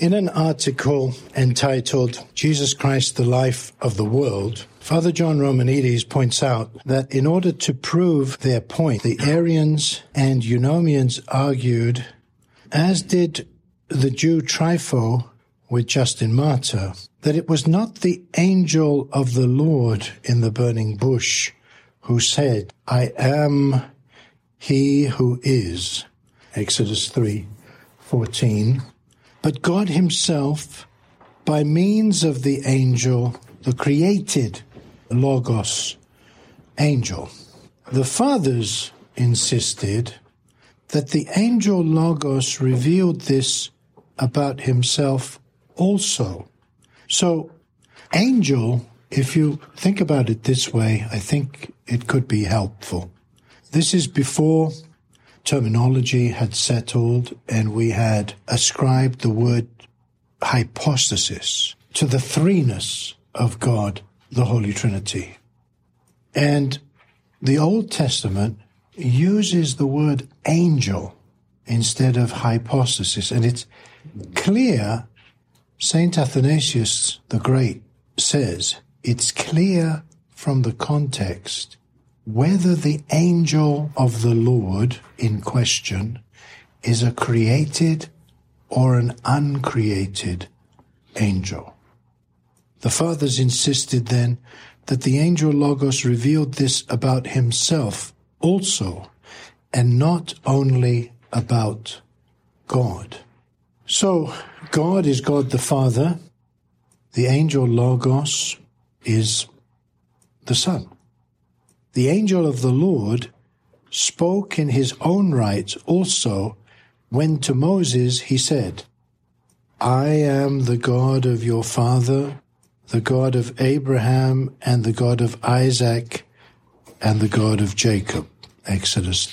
In an article entitled Jesus Christ, the Life of the World, Father John Romanides points out that in order to prove their point, the Arians and Eunomians argued, as did the Jew Trypho with Justin Martyr, that it was not the angel of the Lord in the burning bush who said, I am he who is, Exodus 3:14, but God himself, by means of the angel, the created Logos angel. The fathers insisted that the angel Logos revealed this about himself also. So, angel, if you think about it this way, I think it could be helpful. This is before terminology had settled and we had ascribed the word hypostasis to the threeness of God, the Holy Trinity. And the Old Testament uses the word angel instead of hypostasis. And it's clear, Saint Athanasius the Great says, it's clear from the context whether the angel of the Lord in question is a created or an uncreated angel. The fathers insisted then that the angel Logos revealed this about himself also, and not only about God. So, God is God the Father. The angel Logos is the Son. The angel of the Lord spoke in his own right also when to Moses he said, I am the God of your father, the God of Abraham and the God of Isaac and the God of Jacob. Exodus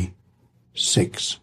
3:6.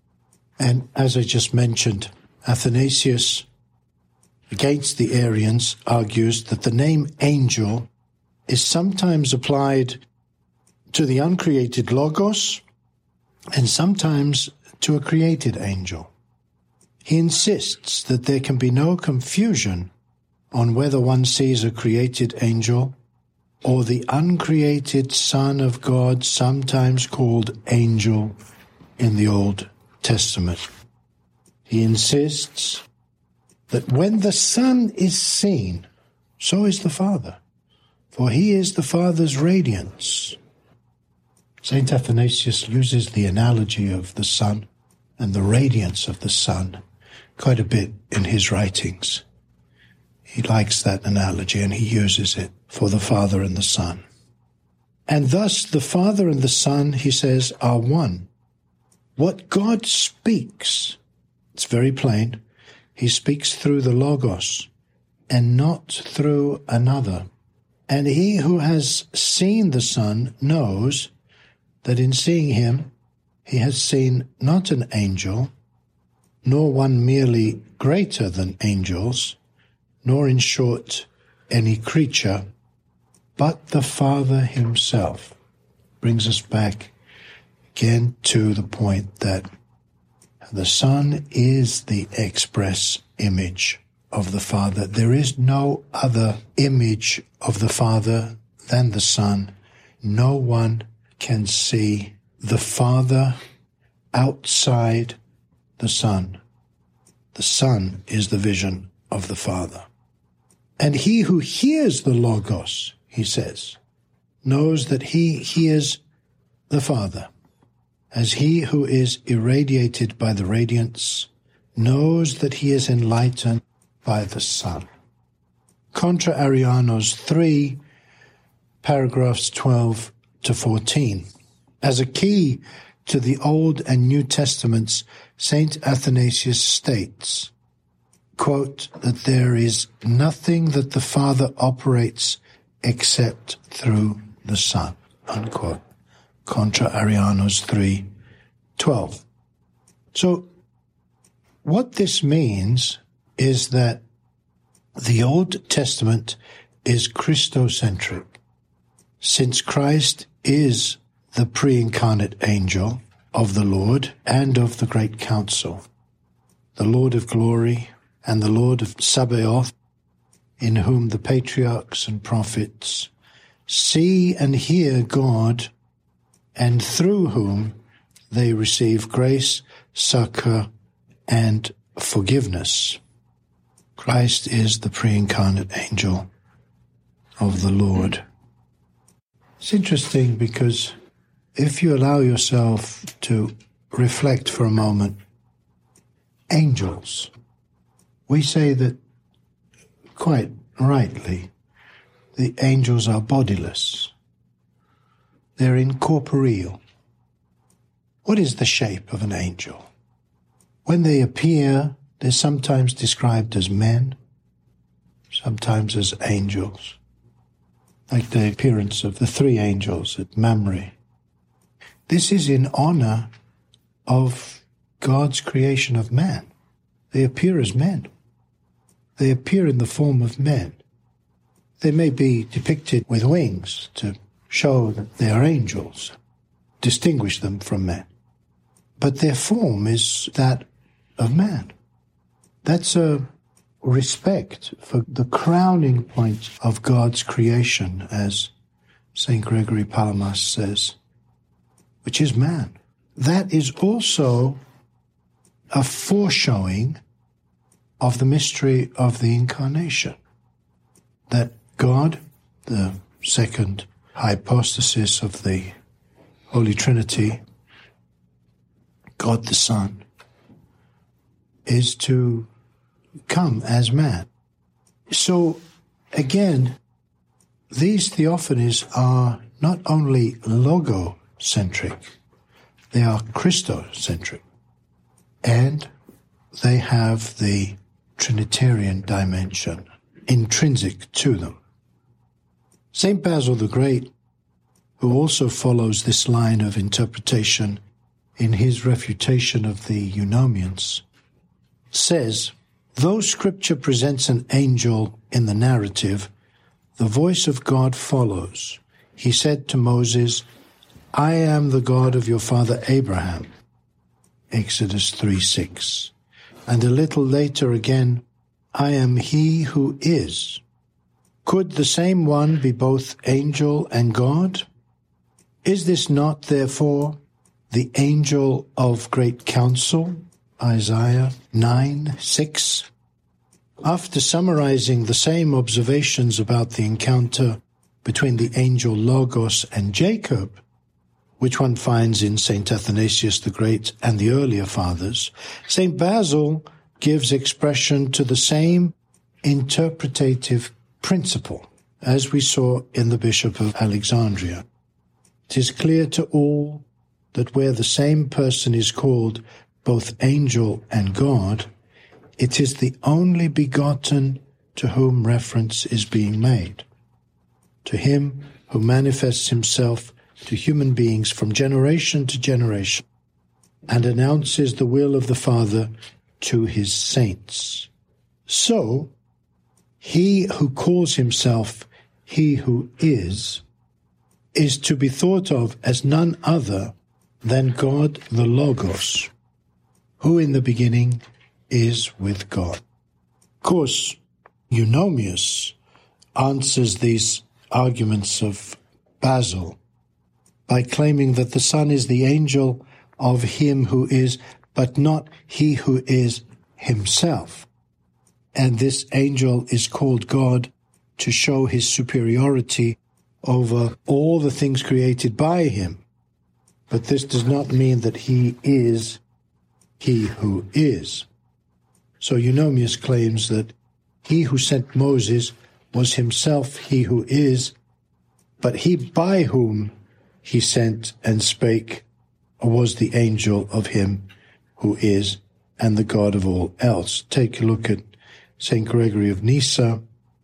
And as I just mentioned, Athanasius, against the Arians, argues that the name angel is sometimes applied to the uncreated Logos and sometimes to a created angel. He insists that there can be no confusion on whether one sees a created angel or the uncreated Son of God, sometimes called angel in the Old Testament. He insists that when the Son is seen, so is the Father, for he is the Father's radiance. Saint Athanasius uses the analogy of the sun and the radiance of the sun quite a bit in his writings. He likes that analogy and he uses it for the Father and the Son. And thus the Father and the Son, he says, are one. What God speaks, it's very plain, he speaks through the Logos and not through another. And he who has seen the Son knows that in seeing him, he has seen not an angel, nor one merely greater than angels, nor in short any creature, but the Father himself. Brings us back again to the point that the Son is the express image of the Father. There is no other image of the Father than the Son. No one can see the Father outside the Son. The Son is the vision of the Father. And he who hears the Logos, he says, knows that he hears the Father, as he who is irradiated by the radiance knows that he is enlightened by the Son. Contra Arianos 3, paragraphs 12 to 14. As a key to the Old and New Testaments, Saint Athanasius states, quote, that there is nothing that the Father operates except through the Son, unquote. Contra Arianos 3:12. So, what this means is that the Old Testament is Christocentric. Since Christ is the pre-incarnate angel of the Lord and of the Great Council, the Lord of glory and the Lord of Sabaoth, in whom the patriarchs and prophets see and hear God, and through whom they receive grace, succor, and forgiveness. Christ is the pre-incarnate angel of the Lord. It's interesting because if you allow yourself to reflect for a moment, angels, we say that quite rightly, the angels are bodiless. They're incorporeal. What is the shape of an angel? When they appear, they're sometimes described as men, sometimes as angels, like the appearance of the three angels at Mamre. This is in honor of God's creation of man. They appear as men. They appear in the form of men. They may be depicted with wings to show that they are angels, distinguish them from men. But their form is that of man. That's a respect for the crowning point of God's creation, as St. Gregory Palamas says, which is man. That is also a foreshowing of the mystery of the Incarnation, that God, the second hypostasis of the Holy Trinity, God the Son, is to come as man. So, again, these theophanies are not only logocentric, they are Christocentric, and they have the Trinitarian dimension intrinsic to them. St. Basil the Great, who also follows this line of interpretation in his refutation of the Eunomians, says, though Scripture presents an angel in the narrative, the voice of God follows. He said to Moses, I am the God of your father Abraham. Exodus 3:6. And a little later again, I am he who is. Could the same one be both angel and God? Is this not, therefore, the angel of great counsel? Isaiah 9:6. After summarizing the same observations about the encounter between the angel Logos and Jacob, which one finds in St. Athanasius the Great and the earlier fathers, St. Basil gives expression to the same interpretative principle as we saw in the Bishop of Alexandria. It is clear to all that where the same person is called both angel and God, it is the only begotten to whom reference is being made, to him who manifests himself to human beings from generation to generation and announces the will of the Father to his saints. So, he who calls himself he who is to be thought of as none other than God the Logos, who in the beginning is with God. Of course, Eunomius answers these arguments of Basil by claiming that the Son is the angel of him who is, but not he who is himself. And this angel is called God to show his superiority over all the things created by him. But this does not mean that he is he who is. So Eunomius claims that he who sent Moses was himself he who is, but he by whom he sent and spake was the angel of him who is and the God of all else. Take a look at St. Gregory of Nyssa,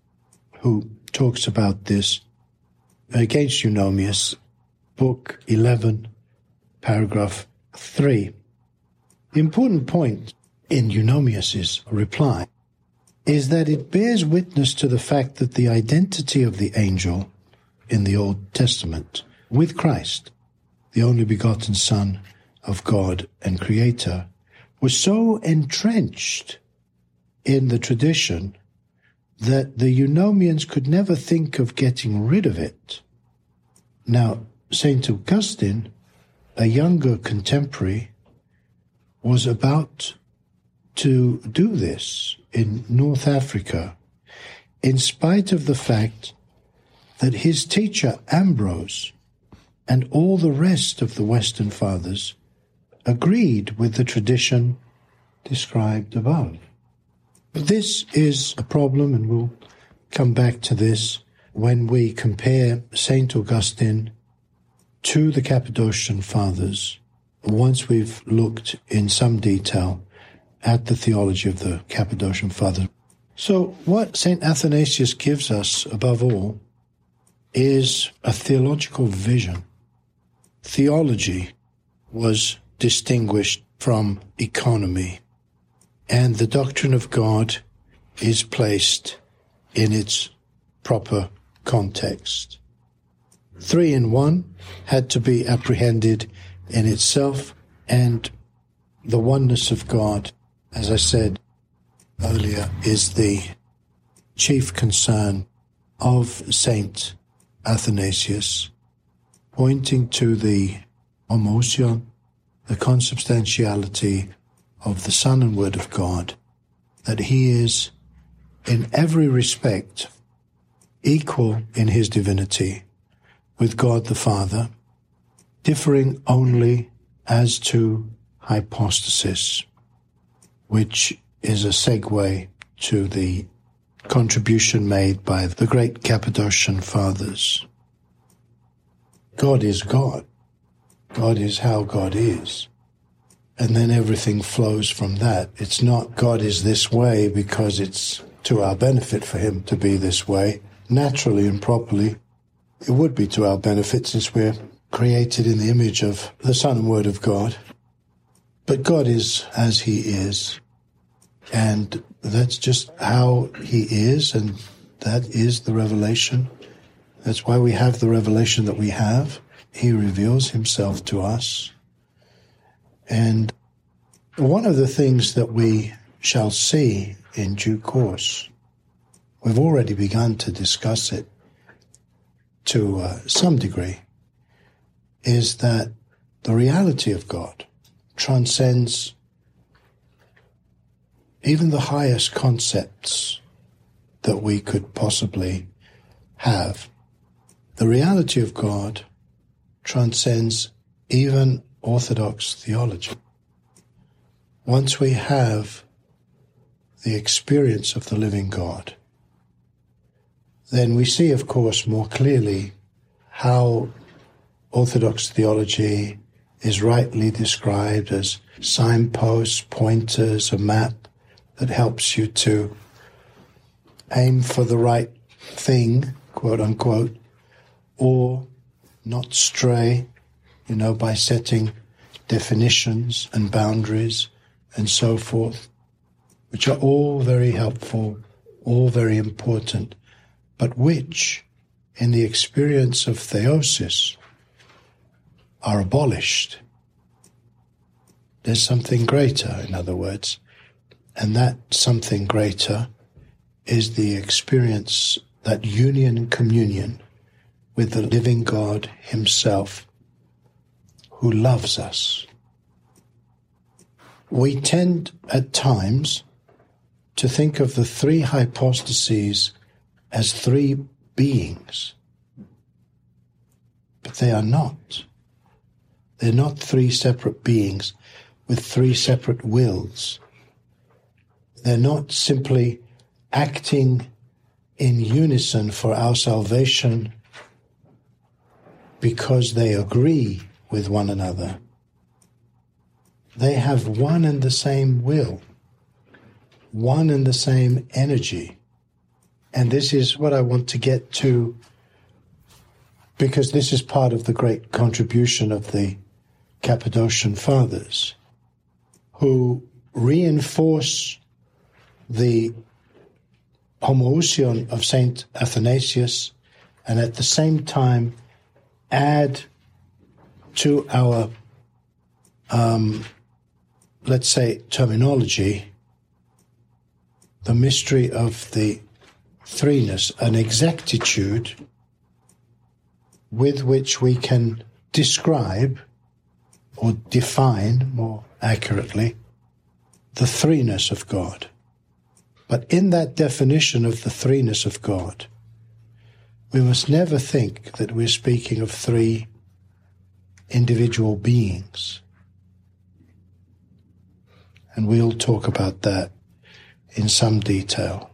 who talks about this against Eunomius, Book 11, paragraph 3. The important point in Eunomius's reply is that it bears witness to the fact that the identity of the angel in the Old Testament with Christ, the only begotten Son of God and Creator, was so entrenched in the tradition that the Eunomians could never think of getting rid of it. Now, St. Augustine, a younger contemporary, was about to do this in North Africa, in spite of the fact that his teacher Ambrose and all the rest of the Western Fathers agreed with the tradition described above. But this is a problem, and we'll come back to this when we compare St. Augustine to the Cappadocian Fathers, once we've looked in some detail at the theology of the Cappadocian Fathers. So what St. Athanasius gives us, above all, is a theological vision. Theology was distinguished from economy, and the doctrine of God is placed in its proper context. 3 in 1 had to be apprehended in itself, and the oneness of God, as I said earlier, is the chief concern of St. Athanasius, pointing to the homoousion, the consubstantiality of the Son and Word of God, that he is in every respect equal in his divinity with God the Father, differing only as to hypostasis, which is a segue to the contribution made by the great Cappadocian Fathers. God is God. God is how God is. And then everything flows from that. It's not God is this way because it's to our benefit for him to be this way. Naturally and properly, it would be to our benefit since we're created in the image of the Son and Word of God. But God is as he is. And that's just how he is, and that is the revelation. That's why we have the revelation that we have. He reveals himself to us. And one of the things that we shall see in due course, we've already begun to discuss it to some degree, is that the reality of God transcends even the highest concepts that we could possibly have. The reality of God transcends even orthodox theology. Once we have the experience of the living God, then we see, of course, more clearly how orthodox theology is rightly described as signposts, pointers, a map that helps you to aim for the right thing, quote unquote, or not stray, by setting definitions and boundaries and so forth, which are all very helpful, all very important, but which, in the experience of theosis, are abolished. There's something greater, in other words, and that something greater is the experience, that union and communion with the living God himself, who loves us. We tend at times to think of the three hypostases as three beings, but they are not. They're not three separate beings with three separate wills. They're not simply acting in unison for our salvation because they agree with one another. They have one and the same will, one and the same energy. And this is what I want to get to, because this is part of the great contribution of the Cappadocian Fathers, who reinforce the homoousion of St. Athanasius, and at the same time add to our, let's say, terminology, the mystery of the threeness, an exactitude with which we can describe or define more accurately the threeness of God. But in that definition of the threeness of God, we must never think that we're speaking of three individual beings. And we'll talk about that in some detail.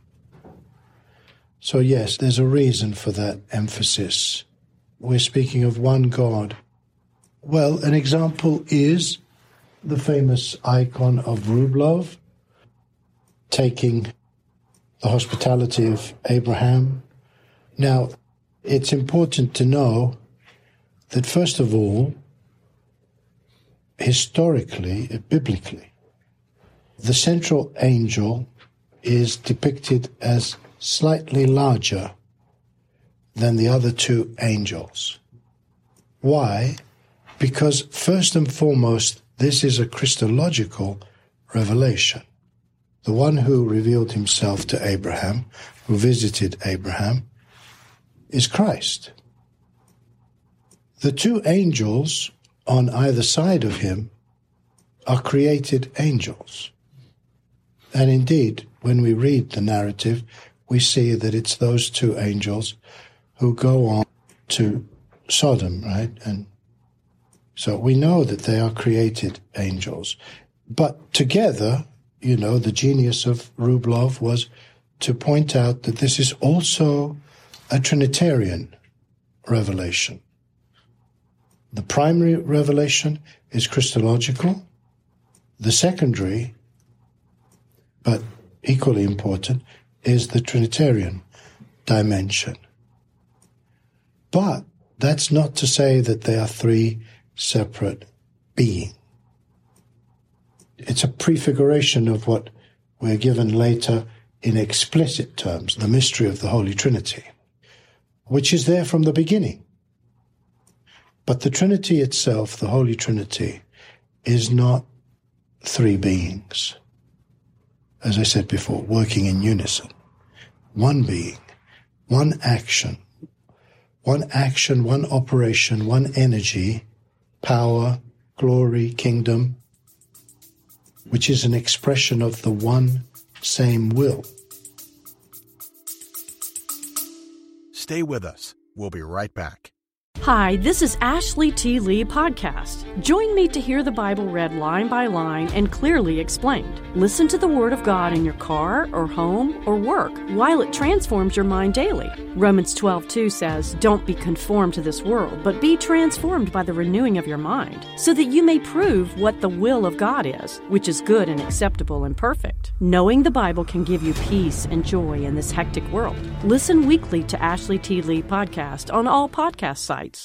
So yes, there's a reason for that emphasis. We're speaking of one God. Well, an example is the famous icon of Rublev, taking the hospitality of Abraham. Now, it's important to know that, first of all, historically, biblically, the central angel is depicted as slightly larger than the other two angels. Why? Because, first and foremost, this is a Christological revelation. The one who revealed himself to Abraham, who visited Abraham, is Christ. The two angels on either side of him are created angels. And indeed, when we read the narrative, we see that it's those two angels who go on to Sodom, right? And so we know that they are created angels. But together, you know, the genius of Rublev was to point out that this is also a Trinitarian revelation. The primary revelation is Christological. The secondary, but equally important, is the Trinitarian dimension. But that's not to say that they are three separate beings. It's a prefiguration of what we're given later in explicit terms, the mystery of the Holy Trinity, which is there from the beginning. But the Trinity itself, the Holy Trinity, is not three beings. As I said before, working in unison. One being, one action, one operation, one energy, power, glory, kingdom, which is an expression of the one same will. Stay with us. We'll be right back. Hi, this is Ashley T. Lee Podcast. Join me to hear the Bible read line by line and clearly explained. Listen to the Word of God in your car or home or work while it transforms your mind daily. Romans 12:2 says, "Don't be conformed to this world, but be transformed by the renewing of your mind, so that you may prove what the will of God is, which is good and acceptable and perfect." Knowing the Bible can give you peace and joy in this hectic world. Listen weekly to Ashley T. Lee Podcast on all podcast sites.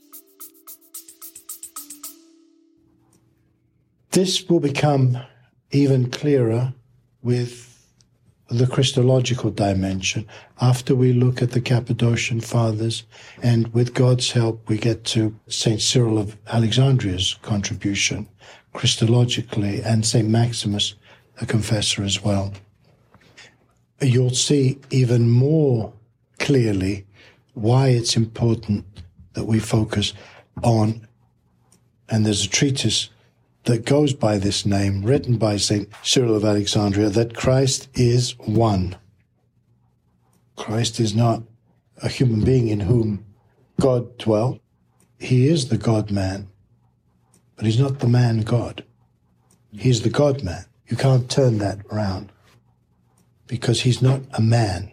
This will become even clearer with the Christological dimension after we look at the Cappadocian Fathers, and with God's help we get to St. Cyril of Alexandria's contribution Christologically, and St. Maximus, a confessor as well. You'll see even more clearly why it's important that we focus on, and there's a treatise that goes by this name, written by St. Cyril of Alexandria, that Christ is one. Christ is not a human being in whom God dwelt. He is the God-man, but he's not the man-God. He's the God-man. You can't turn that around, because he's not a man.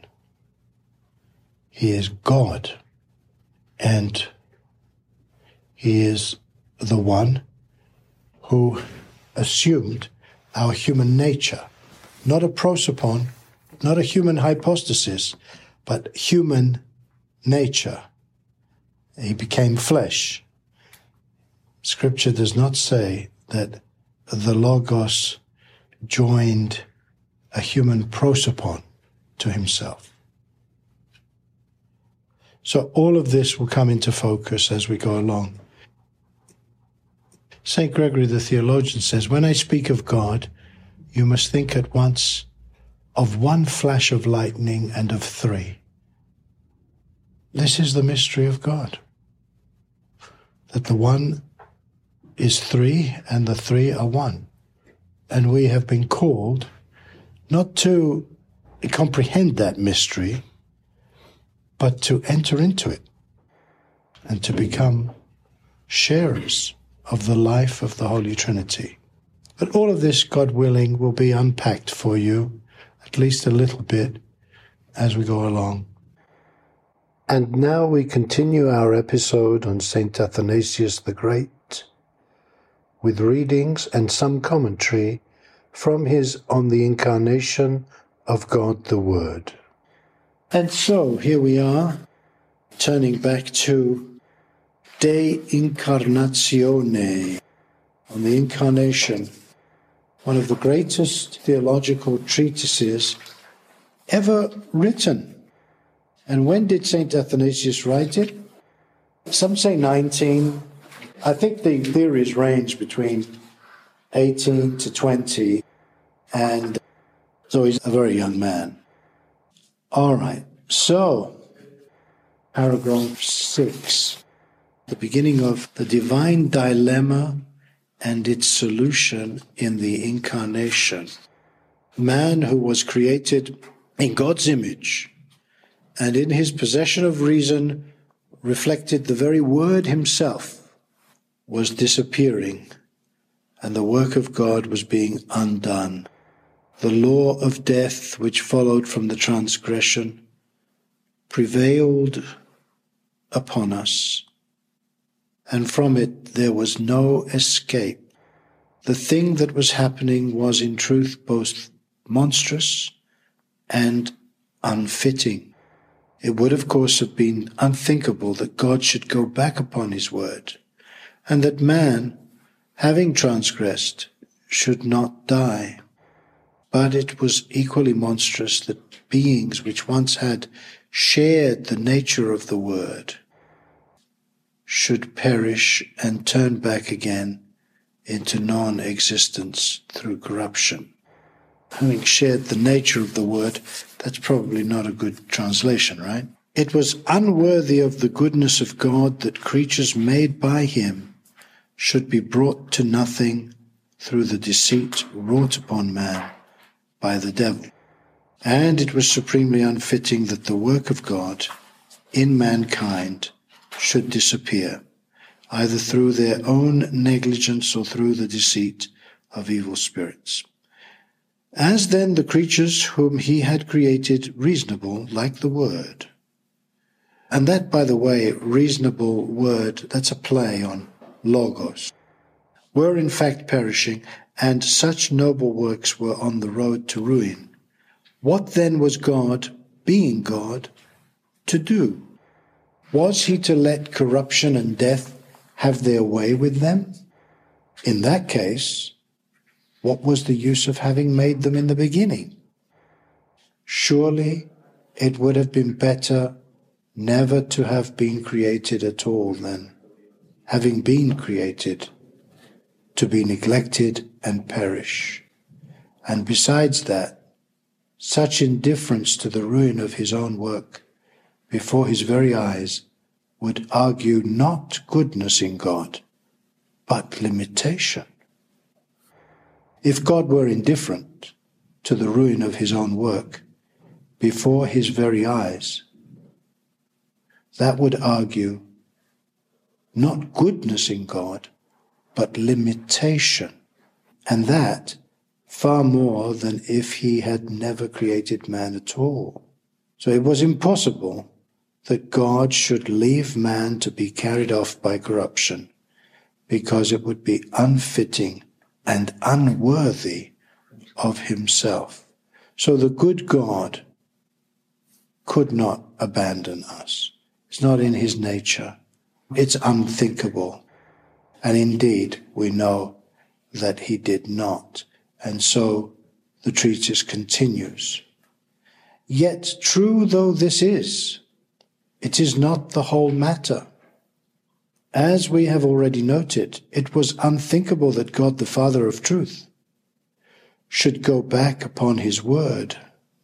He is God, and he is the one who assumed our human nature, not a prosopon, not a human hypostasis, but human nature. He became flesh. Scripture does not say that the Logos joined a human prosopon to himself. So all of this will come into focus as we go along. St. Gregory the theologian says, when I speak of God, you must think at once of one flash of lightning and of three. This is the mystery of God, that the one is three and the three are one. And we have been called not to comprehend that mystery, but to enter into it and to become sharers of the life of the Holy Trinity. But all of this, God willing, will be unpacked for you, at least a little bit, as we go along. And now we continue our episode on St. Athanasius the Great, with readings and some commentary from his On the Incarnation of God the Word. And so, here we are, turning back to De Incarnatione, on the Incarnation, one of the greatest theological treatises ever written. And when did St. Athanasius write it? Some say 19. I think the theories range between 18 to 20, and so he's a very young man. All right, so paragraph 6, the beginning of the divine dilemma and its solution in the Incarnation. Man who was created in God's image and in his possession of reason reflected the very Word himself, was disappearing, and the work of God was being undone. The law of death, which followed from the transgression, prevailed upon us, and from it there was no escape. The thing that was happening was in truth both monstrous and unfitting. It would, of course, have been unthinkable that God should go back upon his word, and that man, having transgressed, should not die. But it was equally monstrous that beings which once had shared the nature of the word should perish and turn back again into non-existence through corruption. Having shared the nature of the word, that's probably not a good translation, right? It was unworthy of the goodness of God that creatures made by him should be brought to nothing through the deceit wrought upon man by the devil. And it was supremely unfitting that the work of God in mankind should disappear, either through their own negligence or through the deceit of evil spirits. As then the creatures whom he had created reasonable, like the word. And that, by the way, reasonable word, that's a play on logos, were in fact perishing, and such noble works were on the road to ruin. What then was God, being God, to do? Was he to let corruption and death have their way with them? In that case, what was the use of having made them in the beginning? Surely it would have been better never to have been created at all than, having been created, to be neglected and perish. And besides that, such indifference to the ruin of his own work before his very eyes would argue not goodness in God, but limitation. If God were indifferent to the ruin of his own work before his very eyes, that would argue not goodness in God, but limitation, and that far more than if he had never created man at all. So it was impossible that God should leave man to be carried off by corruption, because it would be unfitting and unworthy of himself. So the good God could not abandon us. It's not in his nature. It's unthinkable. And indeed, we know that he did not. And so the treatise continues. Yet, true though this is, it is not the whole matter. As we have already noted, it was unthinkable that God, the Father of truth, should go back upon his word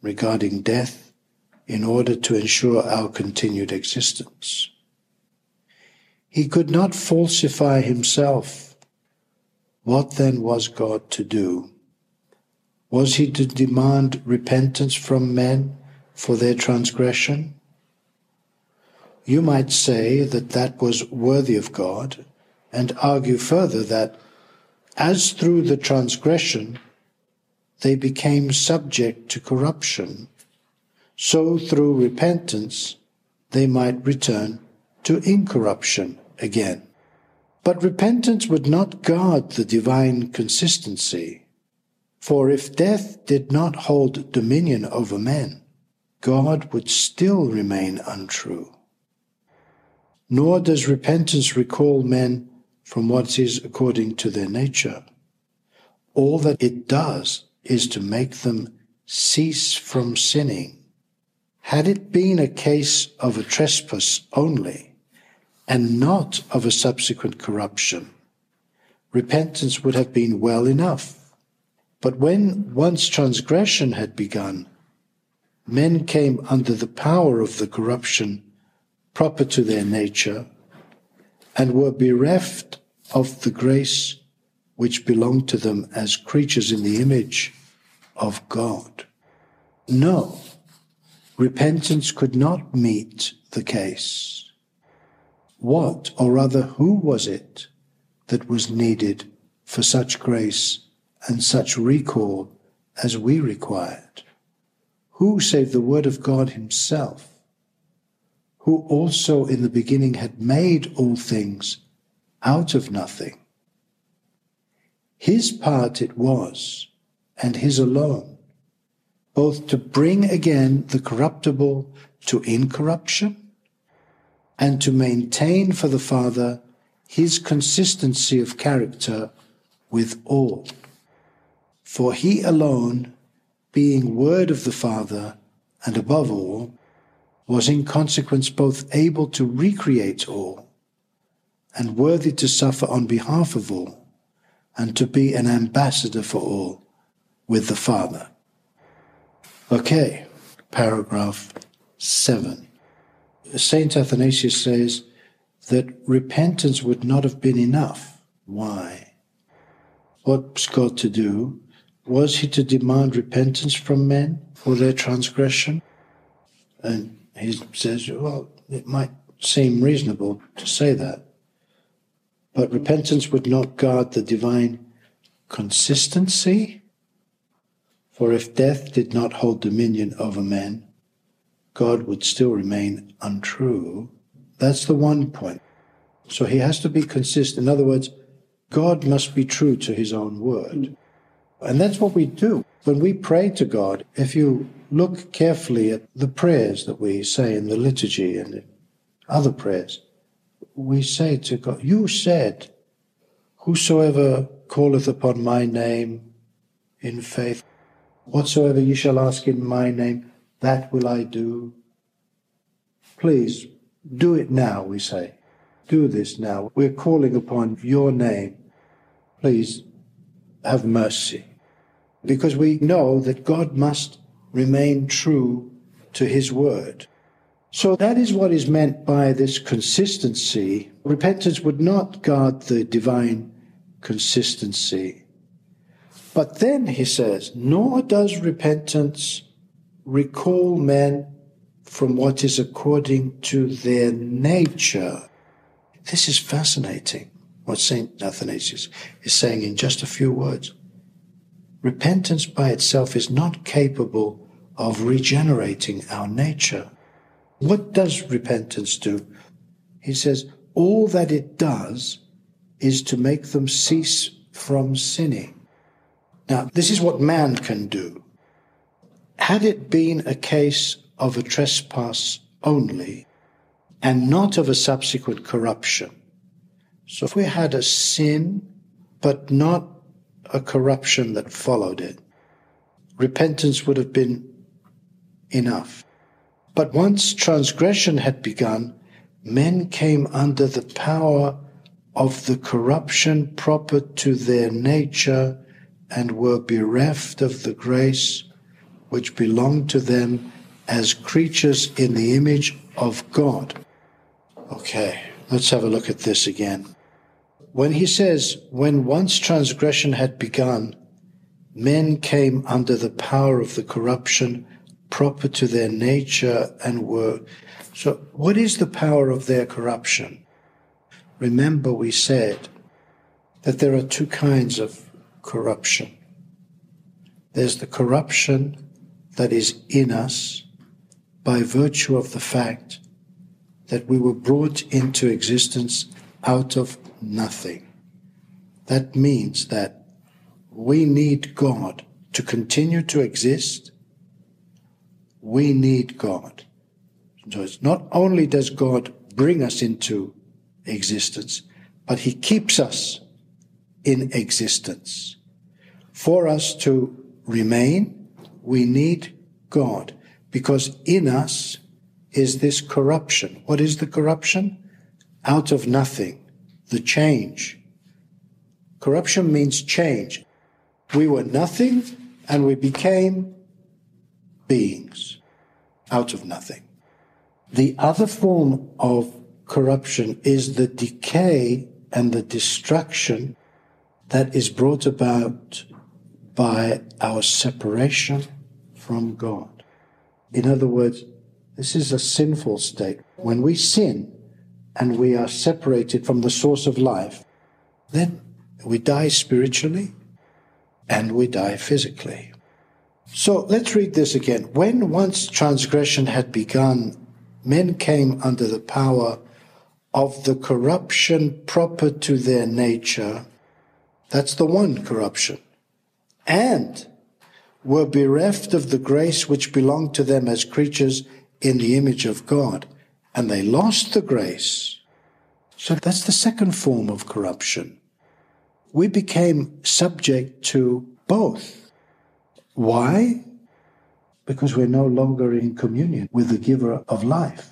regarding death in order to ensure our continued existence. He could not falsify himself. What then was God to do? Was he to demand repentance from men for their transgression? You might say that that was worthy of God, and argue further that, as through the transgression they became subject to corruption, so through repentance they might return to incorruption again. But repentance would not guard the divine consistency, for if death did not hold dominion over men, God would still remain untrue. Nor does repentance recall men from what is according to their nature. All that it does is to make them cease from sinning. Had it been a case of a trespass only, and not of a subsequent corruption, repentance would have been well enough. But when once transgression had begun, men came under the power of the corruption proper to their nature, and were bereft of the grace which belonged to them as creatures in the image of God. No, repentance could not meet the case. What, or rather who was it that was needed for such grace and such recall as we required? Who save the Word of God himself, who also in the beginning had made all things out of nothing? His part it was, and his alone, both to bring again the corruptible to incorruption, and to maintain for the Father his consistency of character with all. For he alone, being Word of the Father, and above all, was in consequence both able to recreate all, and worthy to suffer on behalf of all, and to be an ambassador for all with the Father. Okay, paragraph 7. Saint Athanasius says that repentance would not have been enough. Why? What was God to do? Was he to demand repentance from men for their transgression? And he says, well, it might seem reasonable to say that, but repentance would not guard the divine consistency. For if death did not hold dominion over men, God would still remain untrue. That's the one point. So he has to be consistent. In other words, God must be true to his own word. And that's what we do. When we pray to God, if you look carefully at the prayers that we say in the liturgy and in other prayers, we say to God, you said, whosoever calleth upon my name in faith, whatsoever ye shall ask in my name, that will I do. Please, do it now, we say. Do this now. We're calling upon your name. Please, have mercy. Because we know that God must remain true to his word. So that is what is meant by this consistency. Repentance would not guard the divine consistency. But then he says, nor does repentance recall men from what is according to their nature. This is fascinating, what St. Athanasius is saying in just a few words. Repentance by itself is not capable of regenerating our nature. What does repentance do? He says, all that it does is to make them cease from sinning. Now, this is what man can do. Had it been a case of a trespass only, and not of a subsequent corruption, so if we had a sin, but not a corruption that followed it, repentance would have been enough. But once transgression had begun, men came under the power of the corruption proper to their nature and were bereft of the grace which belong to them as creatures in the image of God. Okay, let's have a look at this again. When he says, when once transgression had begun, men came under the power of the corruption proper to their nature and were. So what is the power of their corruption? Remember we said that there are two kinds of corruption. There's the corruption that is in us by virtue of the fact that we were brought into existence out of nothing. That means that we need God to continue to exist. We need God. So it's not only does God bring us into existence, but he keeps us in existence. For us to remain, we need God, because in us is this corruption. What is the corruption? Out of nothing, the change. Corruption means change. We were nothing and we became beings out of nothing. The other form of corruption is the decay and the destruction that is brought about by our separation from God. In other words, this is a sinful state. When we sin and we are separated from the source of life, then we die spiritually and we die physically. So let's read this again. When once transgression had begun, men came under the power of the corruption proper to their nature. That's the one corruption. And were bereft of the grace which belonged to them as creatures in the image of God. And they lost the grace. So that's the second form of corruption. We became subject to both. Why? Because we're no longer in communion with the giver of life.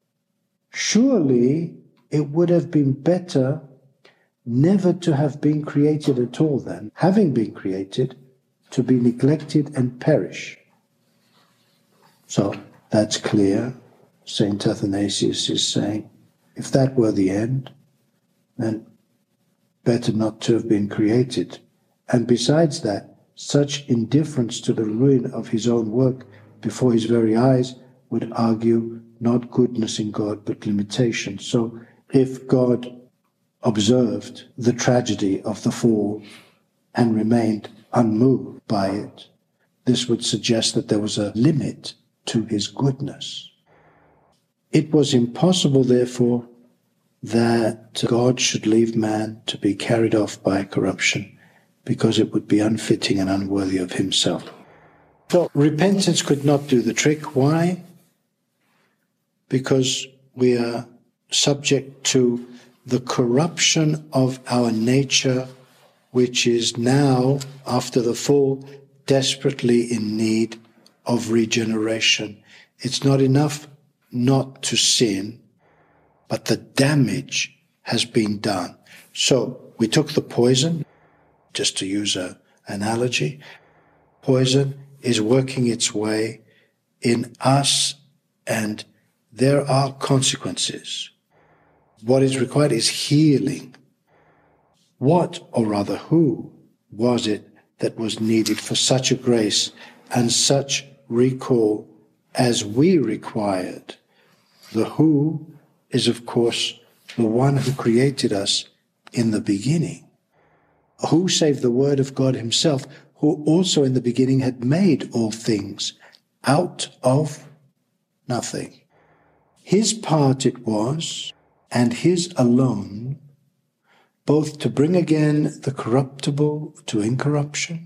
Surely it would have been better never to have been created at all than, having been created, to be neglected and perish. So that's clear. Saint Athanasius is saying, if that were the end, then better not to have been created. And besides that, such indifference to the ruin of his own work before his very eyes would argue not goodness in God, but limitation. So if God observed the tragedy of the fall and remained unmoved by it, this would suggest that there was a limit to his goodness. It was impossible, therefore, that God should leave man to be carried off by corruption, because it would be unfitting and unworthy of himself. So repentance could not do the trick. Why? Because we are subject to the corruption of our nature, which is now, after the fall, desperately in need of regeneration. It's not enough not to sin, but the damage has been done. So we took the poison, just to use an analogy. Poison is working its way in us, and there are consequences. What is required is healing. What, or rather who, was it that was needed for such a grace and such recall as we required? The who is, of course, the one who created us in the beginning. Who save the Word of God himself, who also in the beginning had made all things out of nothing. His part it was, and his alone, both to bring again the corruptible to incorruption,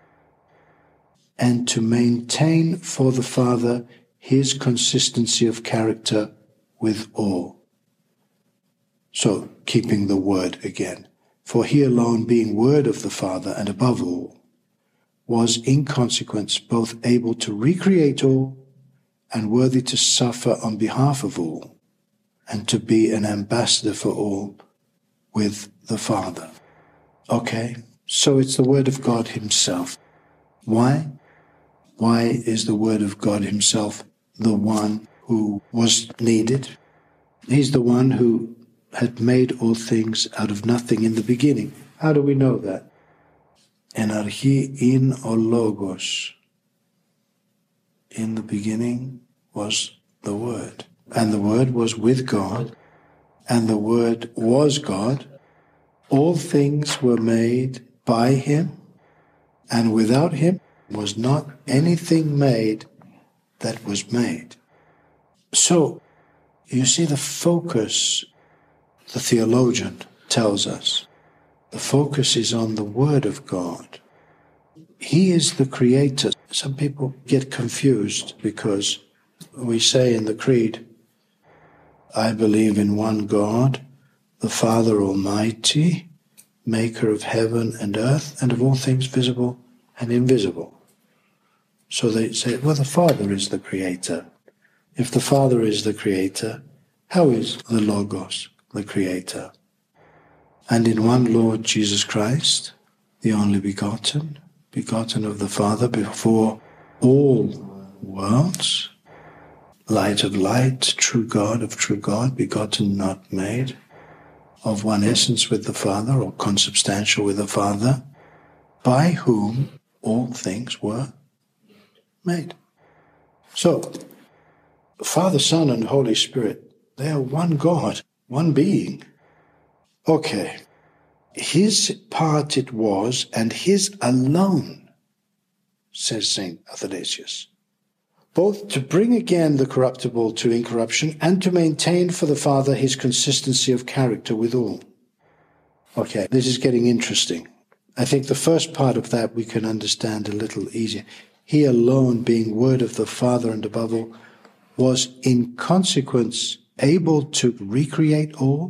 and to maintain for the Father his consistency of character with all. So, keeping the Word again. For he alone, being Word of the Father, and above all, was in consequence both able to recreate all and worthy to suffer on behalf of all, and to be an ambassador for all with the Father. Okay, so it's the Word of God himself. Why? Why is the Word of God himself the one who was needed? He's the one who had made all things out of nothing in the beginning. How do we know that? En archi in o logos. In the beginning was the Word. And the Word was with God. And the Word was God. All things were made by him. And without him was not anything made that was made. So, you see the focus, the theologian tells us, the focus is on the Word of God. He is the creator. Some people get confused because we say in the Creed, I believe in one God, the Father Almighty, maker of heaven and earth, and of all things visible and invisible. So they say, well, the Father is the creator. If the Father is the creator, how is the Logos the creator? And in one Lord Jesus Christ, the only begotten, begotten of the Father before all worlds, light of light, true God of true God, begotten not made, of one essence with the Father, or consubstantial with the Father, by whom all things were made. So, Father, Son, and Holy Spirit, they are one God, one being. Okay. His part it was, and his alone, says St. Athanasius, both to bring again the corruptible to incorruption and to maintain for the Father his consistency of character with all. Okay, this is getting interesting. I think the first part of that we can understand a little easier. He alone, being Word of the Father and above all, was in consequence able to recreate all.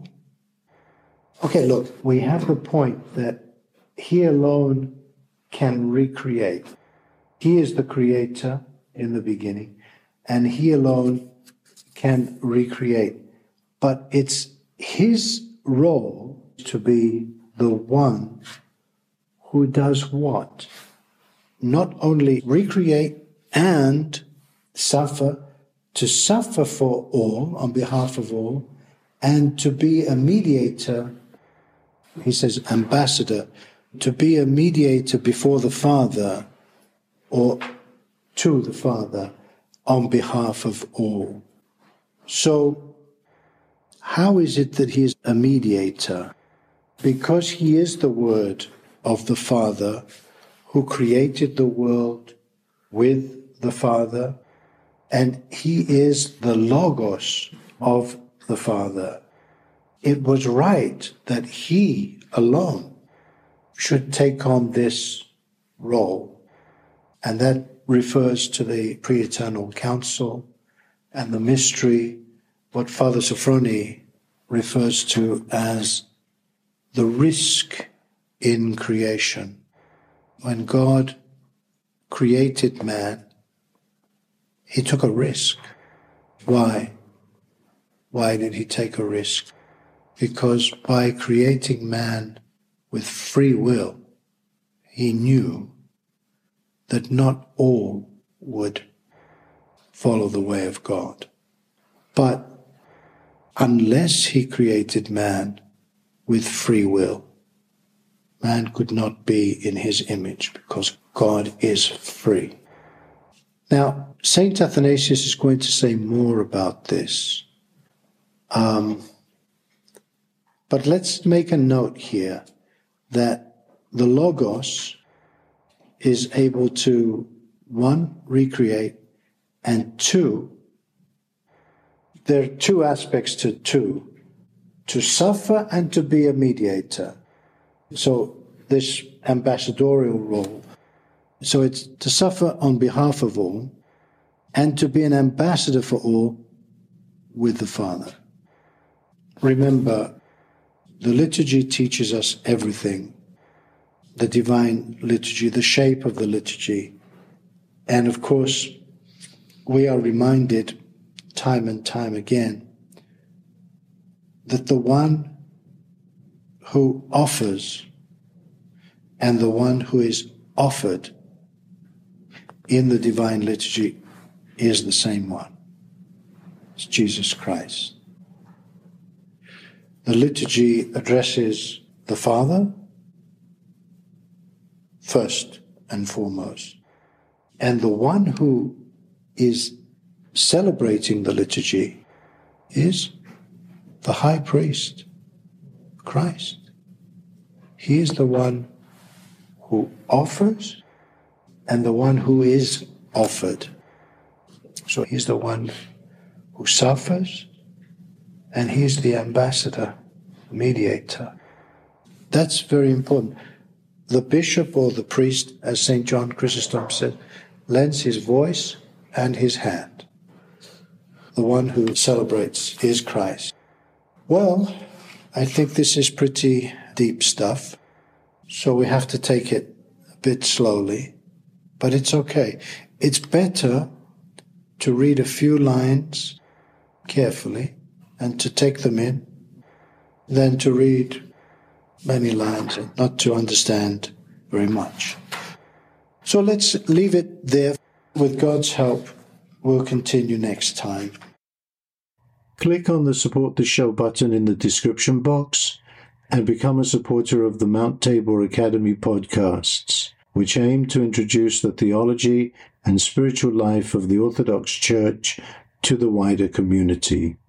Okay, look, we have the point that he alone can recreate. He is the creator in the beginning, and he alone can recreate. But it's his role to be the one who does what? Not only recreate and suffer, to suffer for all, on behalf of all, and to be a mediator, he says ambassador, to be a mediator before the Father or to the Father on behalf of all. So, how is it that he is a mediator? Because he is the Word of the Father who created the world with the Father, and he is the Logos of the Father. It was right that he alone should take on this role, and that refers to the pre-eternal council and the mystery, what Father Sophrony refers to as the risk in creation. When God created man, he took a risk. Why? Why did he take a risk? Because by creating man with free will, he knew that not all would follow the way of God. But unless he created man with free will, man could not be in his image because God is free. Now, St. Athanasius is going to say more about this. But let's make a note here that the Logos is able to, one, recreate, and two, there are two aspects to suffer and to be a mediator. So this ambassadorial role. So it's to suffer on behalf of all and to be an ambassador for all with the Father. Remember, the liturgy teaches us everything. The divine liturgy, the shape of the liturgy. And of course, we are reminded time and time again that the one who offers and the one who is offered in the Divine Liturgy is the same one. It's Jesus Christ. The liturgy addresses the Father first and foremost. And the one who is celebrating the liturgy is the high priest, Christ. He is the one who offers and the one who is offered. So he's the one who suffers and he's the ambassador, mediator. That's very important. The bishop or the priest, as St. John Chrysostom said, lends his voice and his hand. The one who celebrates is Christ. Well, I think this is pretty deep stuff, so we have to take it a bit slowly, but it's okay. It's better to read a few lines carefully and to take them in than to read many lines and not to understand very much. So let's leave it there. With God's help, we'll continue next time. Click on the Support the Show button in the description box and become a supporter of the Mount Tabor Academy podcasts, which aim to introduce the theology and spiritual life of the Orthodox Church to the wider community.